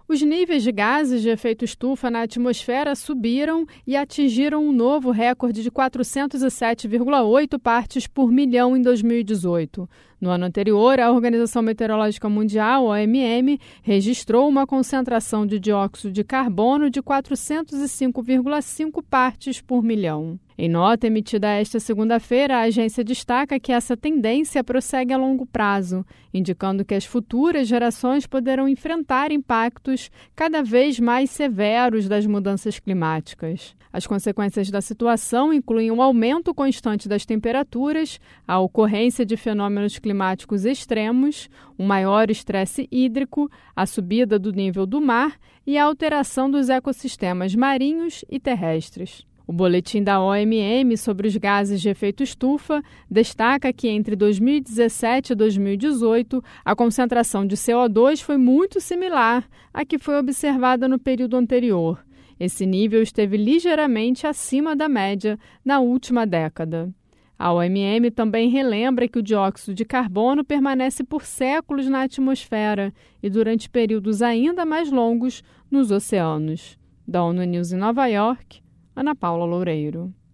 Os níveis de gases de efeito estufa na atmosfera subiram e atingiram um novo recorde de 407,8 partes por milhão em 2018. No ano anterior, a Organização Meteorológica Mundial, OMM, registrou uma concentração de dióxido de carbono de 405,5 partes por milhão. Em nota emitida esta segunda-feira, a agência destaca que essa tendência prossegue a longo prazo, indicando que as futuras gerações poderão enfrentar impactos cada vez mais severos das mudanças climáticas. As consequências da situação incluem um aumento constante das temperaturas, a ocorrência de fenômenos climáticos extremos, um maior estresse hídrico, a subida do nível do mar e a alteração dos ecossistemas marinhos e terrestres. O boletim da OMM sobre os gases de efeito estufa destaca que entre 2017 e 2018, a concentração de CO2 foi muito similar à que foi observada no período anterior. Esse nível esteve ligeiramente acima da média na última década. A OMM também relembra que o dióxido de carbono permanece por séculos na atmosfera e durante períodos ainda mais longos nos oceanos. Da ONU News em Nova York, Ana Paula Loureiro.